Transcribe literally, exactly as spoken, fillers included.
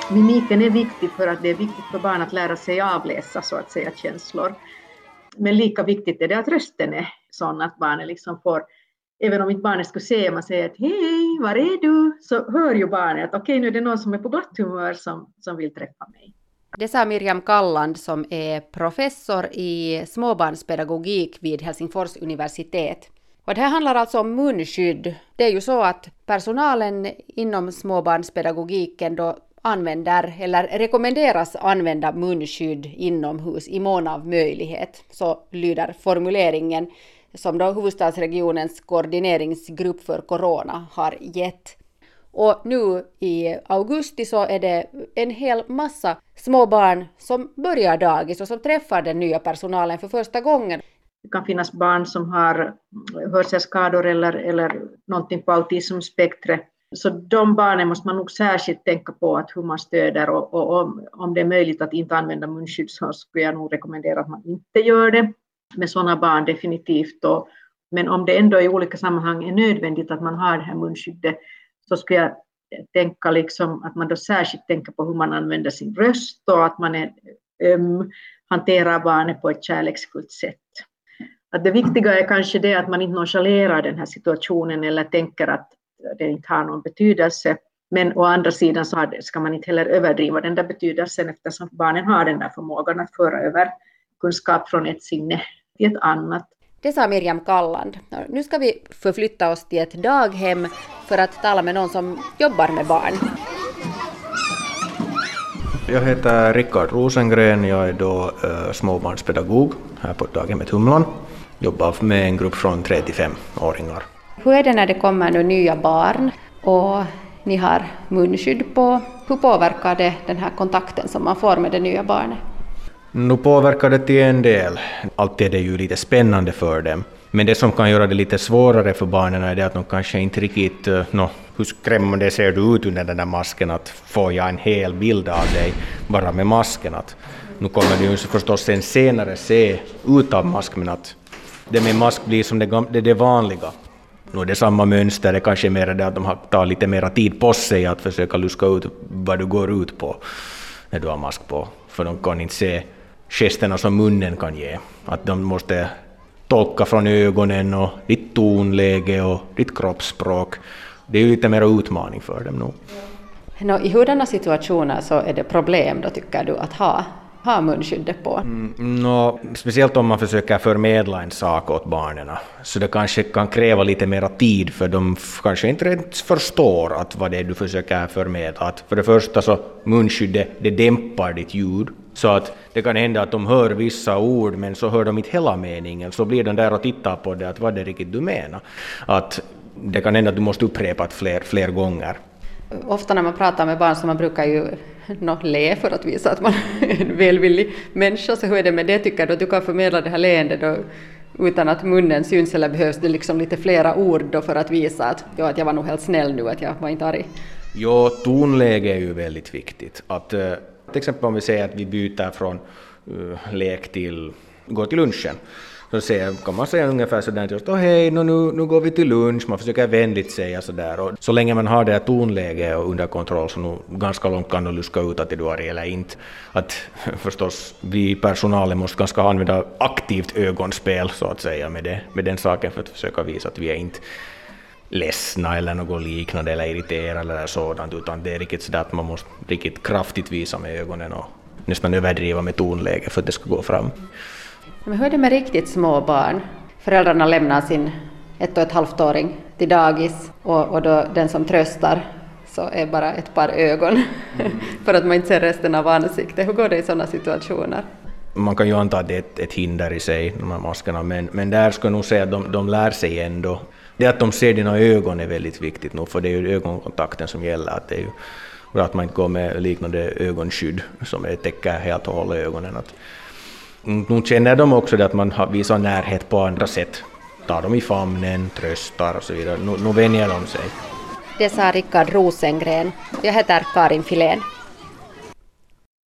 Mimiken är viktig för att det är viktigt för barn att lära sig avläsa så att säga känslor. Men lika viktigt är det att rösten är sån att barnet liksom får, även om inte barnet skulle säga, man säger att hej, var är du? Så hör ju barnet att okej, okay, nu är det någon som är på glatt humör som, som vill träffa mig. Det sa Miriam Kalland som är professor i småbarnspedagogik vid Helsingfors universitet. Och det här handlar alltså om munskydd. Det är ju så att personalen inom småbarnspedagogiken då använder eller rekommenderas använda munskydd inomhus i mån av möjlighet. Så lyder formuleringen som då huvudstadsregionens koordineringsgrupp för corona har gett. Och nu i augusti så är det en hel massa små barn som börjar dagis och som träffar den nya personalen för första gången. Det kan finnas barn som har hörselskador eller, eller någonting på autismspektret. Så de barnen måste man nog särskilt tänka på att hur man stöder och, och om, om det är möjligt att inte använda munskydd så skulle jag nog rekommendera att man inte gör det. Med sådana barn definitivt då. Men om det ändå i olika sammanhang är nödvändigt att man har det här munskyddet så skulle jag tänka liksom att man då särskilt tänker på hur man använder sin röst och att man är, um, hanterar barnet på ett kärleksfullt sätt. Att det viktiga är kanske det att man inte nonchalerar den här situationen eller tänker att det inte har någon betydelse. Men å andra sidan så ska man inte heller överdriva den där betydelsen eftersom barnen har den där förmågan att föra över kunskap från ett sinne till ett annat. Det sa Miriam Kalland. Nu ska vi förflytta oss till ett daghem för att tala med någon som jobbar med barn. Jag heter Rickard Rosengren, jag är då uh, småbarnspedagog här på daghemmet Humlan. Jobbar med en grupp från tre till fem-åringar. Hur är det när det kommer nu nya barn och ni har munskydd på? Hur påverkar det den här kontakten som man får med det nya barnet? Nu påverkar det till en del. Alltid är det ju lite spännande för dem. Men det som kan göra det lite svårare för barnen är det att de kanske inte riktigt, no, hur skrämmande ser du ut under den där masken, att få jag en hel bild av dig bara med masken. Att nu kommer du ju förstås sen senare se utan mask, men att det med mask blir som det, det, det vanliga. Nu är det samma mönster, det kanske är mer det att de tar lite mer tid på sig att försöka luska ut vad du går ut på när du har mask på. För de kan inte se gesterna som munnen kan ge. Att de måste tolka från ögonen och ditt tonläge och ditt kroppsspråk. Det är ju lite mer utmaning för dem nu. Nå, i hurdana situationer så är det problem då tycker du att ha, ha munskyddet på? Mm, no, speciellt om man försöker förmedla en sak åt barnen. Så det kanske kan kräva lite mer tid för de kanske inte ens förstår att vad det är du försöker förmedla. Att för det första så munskyddet det dämpar ditt ljud. Så att det kan hända att de hör vissa ord men så hör de inte hela meningen. Så blir de där och tittar på det att vad det är riktigt du menar. Att det kan hända att du måste upprepa det fler, fler gånger. Ofta när man pratar med barn så man brukar ju no, le för att visa att man är en välvillig människa. Så hur är det med det tycker du? Att du kan förmedla det här leendet då, utan att munnen syns eller behövs det liksom lite flera ord då för att visa att, ja, att jag var nog helt snäll nu, att jag var inte arg? Jo, tonläge är ju väldigt viktigt. Att, till exempel om vi säger att vi byter från uh, lek till går till lunchen. Så säger, kan man säga ungefär sådär att oh, hej, nu, nu går vi till lunch. Man försöker vänligt säga sådär. Och så länge man har det här tonläget under kontroll så nu ganska långt kan du luska ut att det du är eller inte. Att förstås vi personalen måste ganska använda aktivt ögonspel så att säga med, det, med den saken för att försöka visa att vi är inte ledsna eller något liknande eller irriterade eller sådant, utan det är riktigt sådär att man måste riktigt kraftigt visa med ögonen och nästan överdriva med tonläge för att det ska gå fram. Men hur är det med riktigt små barn? Föräldrarna lämnar sin ett och ett halvt åring till dagis och, och då den som tröstar så är bara ett par ögon mm. för att man inte ser resten av ansiktet. Hur går det i sådana situationer? Man kan ju anta att det är ett, ett hinder i sig, de här maskerna, men, men där ska jag nog säga att de, de lär sig ändå. Det att de ser dina ögon är väldigt viktigt nu, för det är ju ögonkontakten som gäller. Att det är ju bra att man inte går med liknande ögonskydd som är täcker helt och hållet ögonen. Att, nu känner de också det att man visar närhet på andra sätt. Tar dem i famnen, tröstar och så vidare. Nu, nu vänjer de sig. Det sa Rickard Rosengren. Jag heter Karin Filén.